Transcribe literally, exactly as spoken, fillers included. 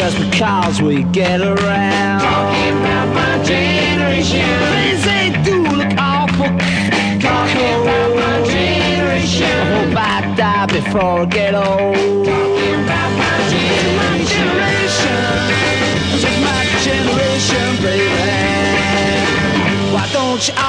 just because we get around. Talking about my generation. Things they do look awful. Talking about my generation. I hope I die before I get old. Talking about my My generation. generation, just my generation, baby. Why don't you